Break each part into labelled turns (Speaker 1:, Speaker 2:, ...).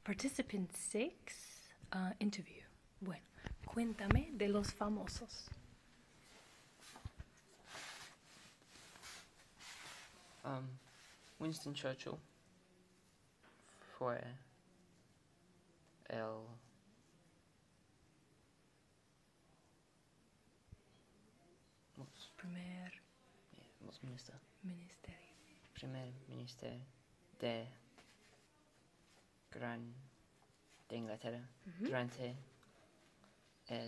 Speaker 1: Participant 6, interview. Bueno, cuéntame de los famosos.
Speaker 2: Winston Churchill fue el primer ministro de de Inglaterra durante el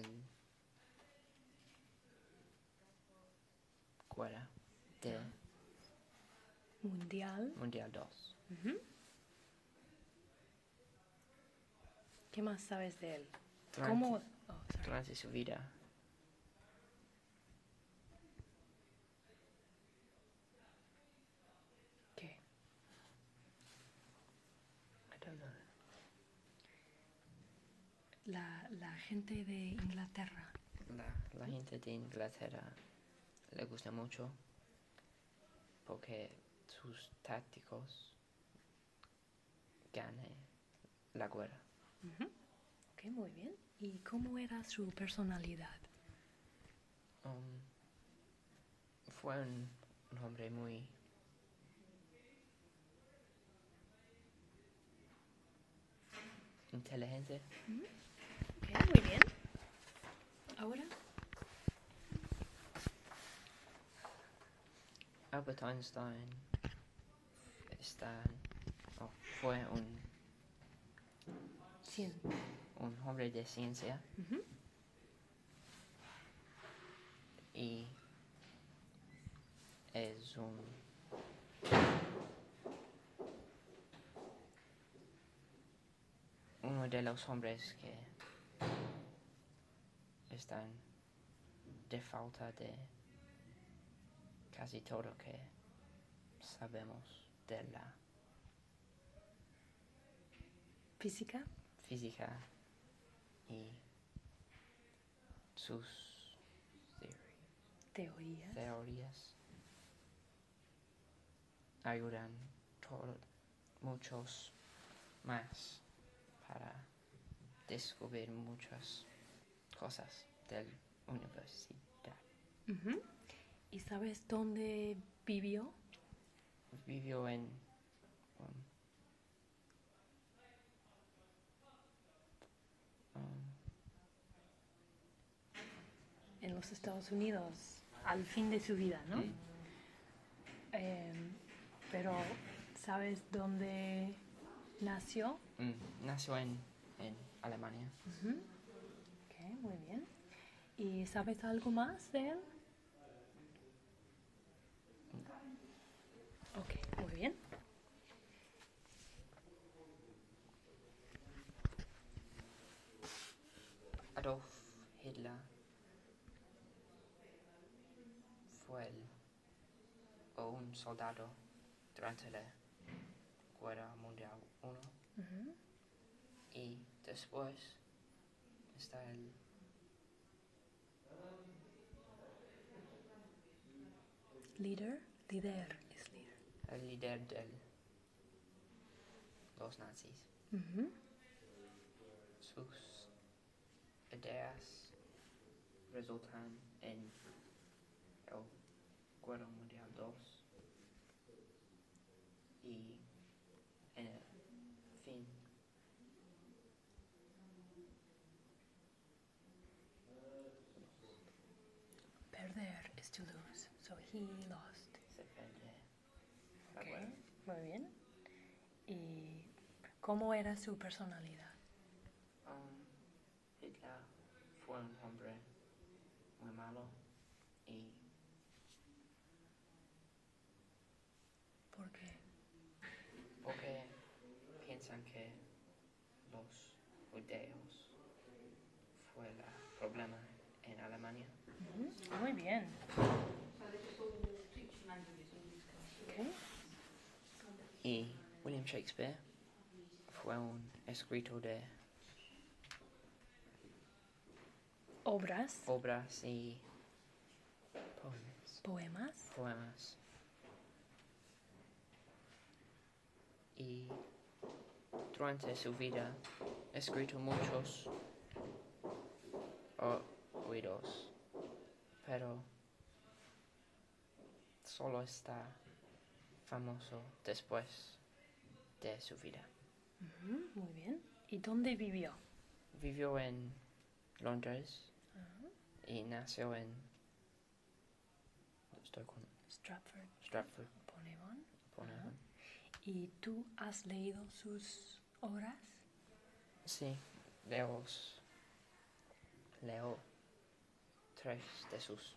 Speaker 2: guerra de Mundial 2.
Speaker 1: ¿Qué más sabes de él?
Speaker 2: Durante su vida
Speaker 1: ¿Qué?
Speaker 2: I don't know.
Speaker 1: La gente de Inglaterra.
Speaker 2: La gente de Inglaterra le gusta mucho porque sus tácticos ganan la guerra.
Speaker 1: Ok, muy bien. ¿Y cómo era su personalidad?
Speaker 2: Fue un hombre muy inteligente.
Speaker 1: Ok, muy bien. Ahora,
Speaker 2: Albert Einstein fue un hombre de ciencia y es uno de los hombres que están de falta de casi todo que sabemos de la
Speaker 1: física.
Speaker 2: física y sus teorías ayudan muchos más para descubrir muchas cosas de la universidad.
Speaker 1: ¿Y sabes dónde vivió?
Speaker 2: Vivió en
Speaker 1: En los Estados Unidos, al fin de su vida, ¿no? Pero, ¿sabes dónde nació?
Speaker 2: Nació en Alemania.
Speaker 1: Ok, muy bien. ¿Y sabes algo más de él? Ok, muy bien.
Speaker 2: Adolf Hitler fue un soldado durante la Guerra Mundial 1 y después está el
Speaker 1: Líder.
Speaker 2: el líder de los nazis. Sus ideas resultan en el Guerra Mundial 2 y en el fin
Speaker 1: Perder is to lose, so he lost.
Speaker 2: se pierde la
Speaker 1: Ok,
Speaker 2: guerra.
Speaker 1: muy bien. ¿Y cómo era su personalidad?
Speaker 2: Hitler fue un hombre muy malo y
Speaker 1: ¿Por qué?
Speaker 2: porque piensan que los judíos fue el problema en Alemania.
Speaker 1: Muy bien. Okay.
Speaker 2: Y William Shakespeare fue un escritor de
Speaker 1: Obras.
Speaker 2: obras y poemas. Y durante su vida, escrito muchos oídos, pero solo está famoso después de su vida.
Speaker 1: Muy bien. ¿Y dónde vivió?
Speaker 2: Vivió en Londres
Speaker 1: Ajá.
Speaker 2: y nació en
Speaker 1: Stratford upon Avon.
Speaker 2: Avon.
Speaker 1: ¿Y tú has leído sus obras?
Speaker 2: Sí, leo 3 de sus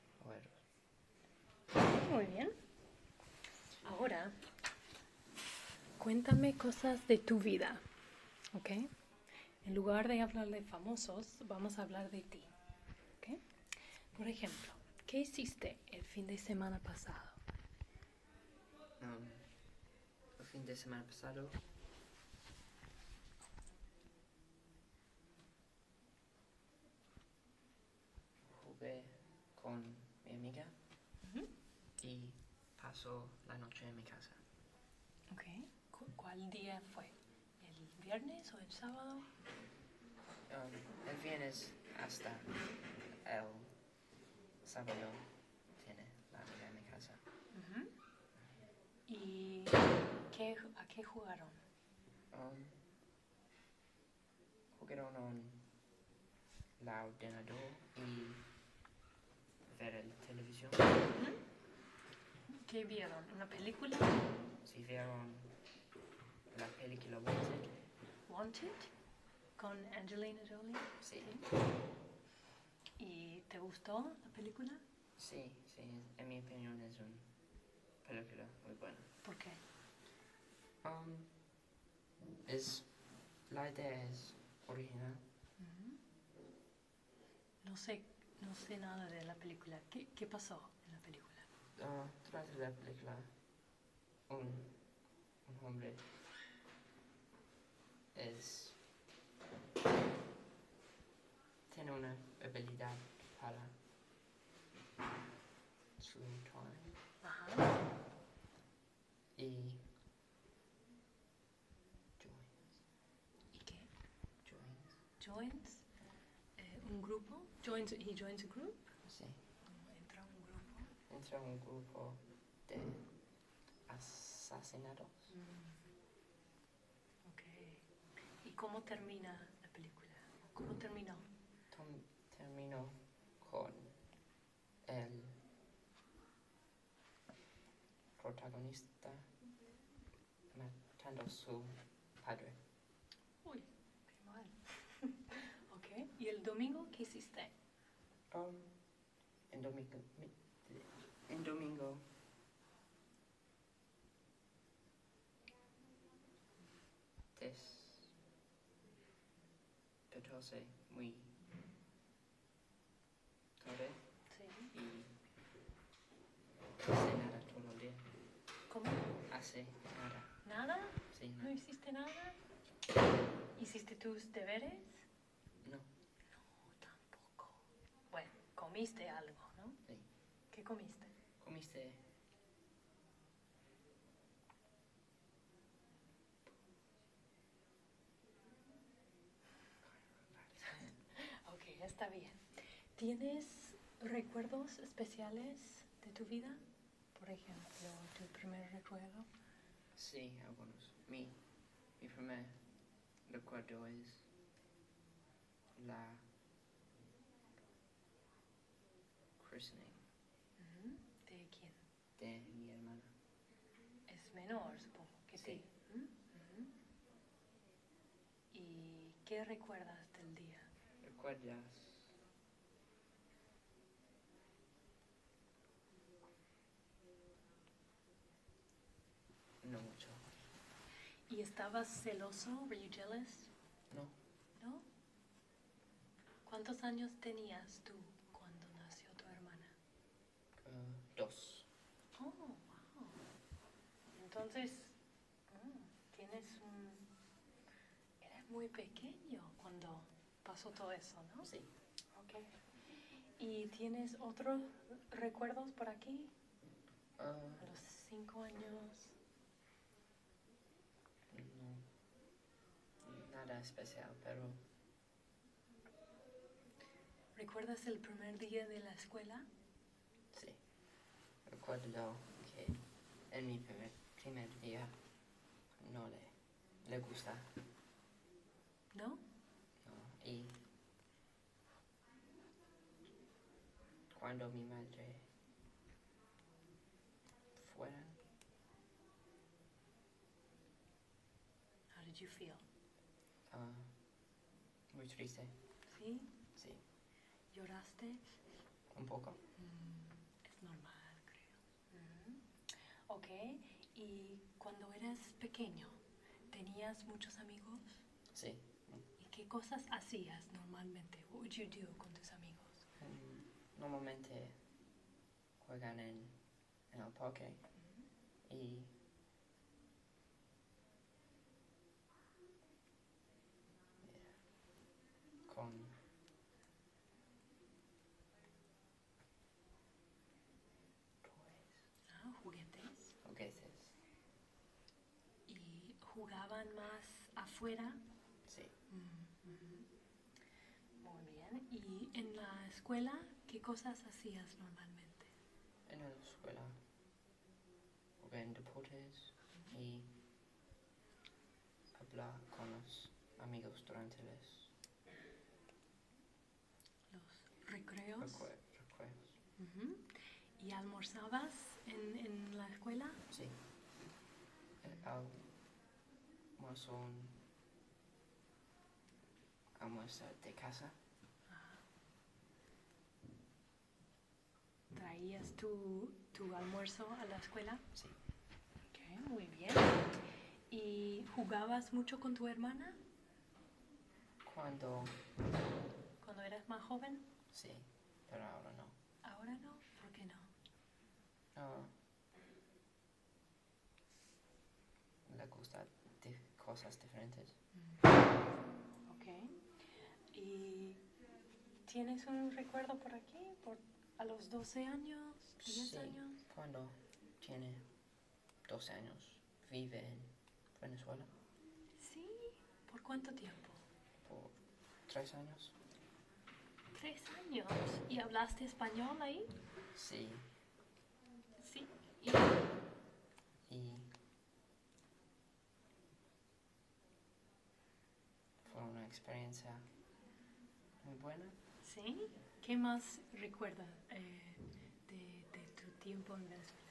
Speaker 2: obras.
Speaker 1: Muy bien. Ahora, cuéntame cosas de tu vida, ¿ok? En lugar de hablar de famosos, vamos a hablar de ti, ¿ok? Por ejemplo, ¿qué hiciste el fin de semana pasado?
Speaker 2: El fin de semana pasado jugué con mi amiga y pasó la noche en mi casa.
Speaker 1: Ok. ¿Cuál día fue? ¿El viernes o el sábado?
Speaker 2: El viernes hasta el sábado tiene la amiga en mi casa.
Speaker 1: ¿Y a qué jugaron?
Speaker 2: Jugaron el ordenador y ver el televisión.
Speaker 1: ¿Qué vieron? ¿Una película?
Speaker 2: Sí, vieron la película Wanted.
Speaker 1: ¿Wanted? ¿Con Angelina Jolie?
Speaker 2: Sí.
Speaker 1: ¿Y te gustó la película?
Speaker 2: Sí, en mi opinión es una película muy buena.
Speaker 1: ¿Por qué?
Speaker 2: La idea es original.
Speaker 1: No sé nada de la película. ¿Qué pasó en la película?
Speaker 2: Durante la película, un hombre tiene una habilidad para slow time.
Speaker 1: Ajá.
Speaker 2: Y
Speaker 1: ¿Y qué?
Speaker 2: joins.
Speaker 1: Joins un grupo. He joins a group.
Speaker 2: Sí.
Speaker 1: Entra un grupo.
Speaker 2: Entra un grupo de asesinatos.
Speaker 1: Ok. ¿Y cómo termina la película? ¿Cómo terminó?
Speaker 2: Terminó con el protagonista matando a su padre.
Speaker 1: Uy, qué mal. Ok. ¿Y el domingo qué hiciste?
Speaker 2: En domingo despertóse muy tarde
Speaker 1: Sí.
Speaker 2: y hace nada todo el día.
Speaker 1: ¿Cómo?
Speaker 2: Hace nada.
Speaker 1: ¿Nada?
Speaker 2: Sí,
Speaker 1: ¿No hiciste nada? ¿Hiciste tus deberes?
Speaker 2: No.
Speaker 1: No, tampoco. Bueno, comiste algo, ¿no?
Speaker 2: Sí.
Speaker 1: ¿Qué comiste?
Speaker 2: Comiste
Speaker 1: Ok, está bien. ¿Tienes recuerdos especiales de tu vida? Por ejemplo, tu primer recuerdo.
Speaker 2: Sí, algunos. Mi primer recuerdo es la christening
Speaker 1: ¿De quién?
Speaker 2: de mi hermana.
Speaker 1: Es menor, supongo que sí. ¿Y qué recuerdas del día?
Speaker 2: ¿Recuerdas? No mucho.
Speaker 1: ¿Y estabas celoso? ¿Were you jealous?
Speaker 2: No.
Speaker 1: ¿No? ¿Cuántos años tenías tú cuando nació tu hermana?
Speaker 2: 2.
Speaker 1: Oh, wow. Entonces, eres muy pequeño cuando pasó todo eso, ¿no?
Speaker 2: Sí.
Speaker 1: Ok. ¿Y tienes otros recuerdos por aquí? A los 5 años.
Speaker 2: No. nada especial, pero
Speaker 1: ¿Recuerdas el primer día de la escuela?
Speaker 2: sí. Recuerdo que en mi primer día no le gusta,
Speaker 1: ¿No?
Speaker 2: ¿no? Y cuando mi madre fuera,
Speaker 1: How did you feel?
Speaker 2: ah, muy triste,
Speaker 1: ¿Sí?
Speaker 2: sí,
Speaker 1: ¿Lloraste?
Speaker 2: un poco.
Speaker 1: Es normal, creo. Ok, y cuando eras pequeño, ¿tenías muchos amigos?
Speaker 2: Sí.
Speaker 1: ¿Y qué cosas hacías normalmente? What would you do con tus amigos?
Speaker 2: Normalmente juegan en el parque y con
Speaker 1: Ah, juguetes.
Speaker 2: juguetes.
Speaker 1: ¿Y jugaban más afuera?
Speaker 2: Sí.
Speaker 1: Muy bien. ¿Y en la escuela qué cosas hacías normalmente?
Speaker 2: En la escuela jugué en deportes y hablar con los amigos durante los
Speaker 1: Los recreos.
Speaker 2: recreos.
Speaker 1: Ujú. ¿Y almorzabas en la escuela?
Speaker 2: Sí. Almuerzo de casa.
Speaker 1: ¿Traías tu almuerzo a la escuela?
Speaker 2: Sí.
Speaker 1: Ok, muy bien. ¿Y jugabas mucho con tu hermana
Speaker 2: Cuando
Speaker 1: cuando eras más joven?
Speaker 2: sí, pero ahora no.
Speaker 1: ¿Ahora no? ¿Por qué no?
Speaker 2: Ah, le gusta cosas diferentes.
Speaker 1: Ok. ¿Y tienes un recuerdo por aquí? ¿A los 12 años? ¿10
Speaker 2: Sí,
Speaker 1: años?
Speaker 2: cuando tiene 12 años, vive en Venezuela
Speaker 1: Sí. ¿Por cuánto tiempo?
Speaker 2: por 3 años.
Speaker 1: 3 años. ¿Y hablaste español ahí?
Speaker 2: Sí,
Speaker 1: Sí. ¿Y
Speaker 2: y fue una experiencia muy buena.
Speaker 1: sí? ¿Qué más recuerdas de tu tiempo en Venezuela?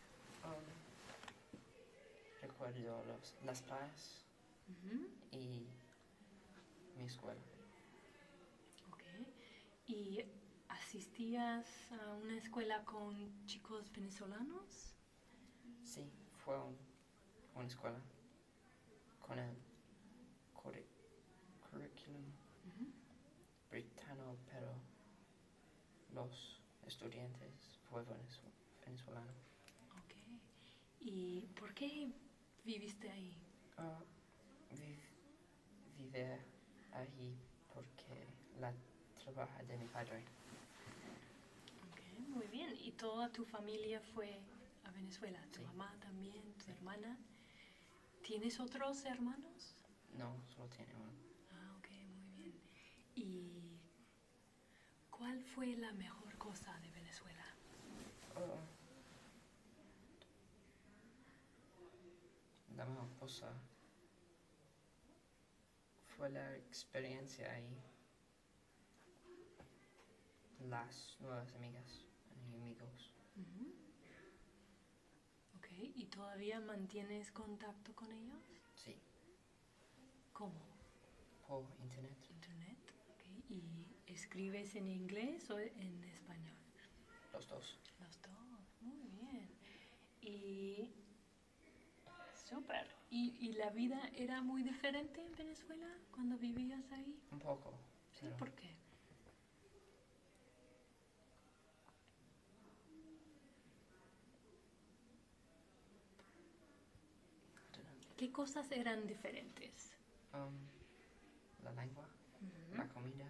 Speaker 2: Recuerdo las playas
Speaker 1: Ujú.
Speaker 2: y mi escuela.
Speaker 1: Ok. ¿Y asistías a una escuela con chicos venezolanos?
Speaker 2: Sí, fue una escuela con el currículum
Speaker 1: Ujú.
Speaker 2: británico, pero los estudiantes fue venezolano.
Speaker 1: Ok. ¿Y por qué viviste ahí?
Speaker 2: Ah, vive ahí porque la trabaja de mi padre.
Speaker 1: Ok, muy bien. ¿Y toda tu familia fue a Venezuela? ¿Tu
Speaker 2: Sí.
Speaker 1: mamá también? ¿Tu
Speaker 2: Sí.
Speaker 1: hermana? ¿Tienes otros hermanos?
Speaker 2: No, solo tiene uno.
Speaker 1: Ah, ok, muy bien. ¿Y cuál fue la mejor cosa de Venezuela?
Speaker 2: Oh, la mejor cosa fue la experiencia ahí, las nuevas amigas y amigos.
Speaker 1: Ujú. Ok, ¿y todavía mantienes contacto con ellos?
Speaker 2: Sí,
Speaker 1: ¿Cómo?
Speaker 2: por internet.
Speaker 1: ¿Internet? Ok, ¿y escribes en inglés o en español?
Speaker 2: Los dos.
Speaker 1: Los dos, muy bien. Y súper. ¿Y la vida era muy diferente en Venezuela cuando vivías ahí?
Speaker 2: Un poco,
Speaker 1: Sí,
Speaker 2: pero
Speaker 1: ¿por qué? ¿Qué cosas eran diferentes?
Speaker 2: la lengua,
Speaker 1: Ujú.
Speaker 2: la comida,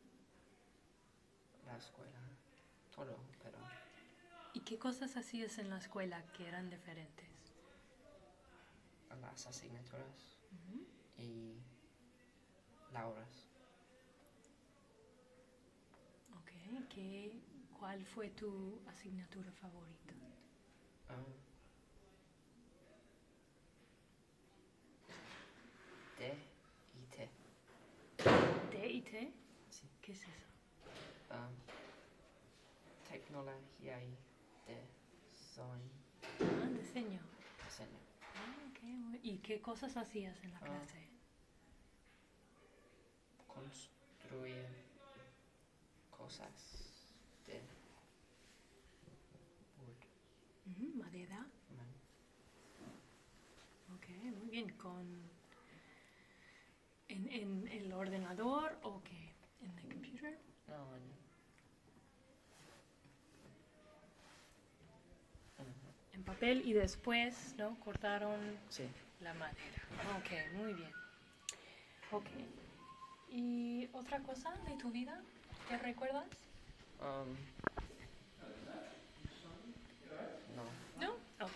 Speaker 2: la escuela, todo, pero
Speaker 1: ¿Y qué cosas hacías en la escuela que eran diferentes?
Speaker 2: las asignaturas
Speaker 1: Ujú.
Speaker 2: y computadoras.
Speaker 1: Ok, ¿cuál fue tu asignatura favorita?
Speaker 2: Ah, D y T.
Speaker 1: ¿D y T?
Speaker 2: Sí.
Speaker 1: ¿Qué es eso?
Speaker 2: Tecnología y design.
Speaker 1: Diseño.
Speaker 2: Diseño.
Speaker 1: ¿Y qué cosas hacías en la clase?
Speaker 2: Construir cosas de wood.
Speaker 1: ¿Madera? Ok, muy bien. ¿En el ordenador o qué? ¿En el computer?
Speaker 2: No,
Speaker 1: En papel y después, ¿no? Cortaron
Speaker 2: sí.
Speaker 1: la madera. Ok, muy bien. Ok. ¿Y otra cosa de tu vida que recuerdas?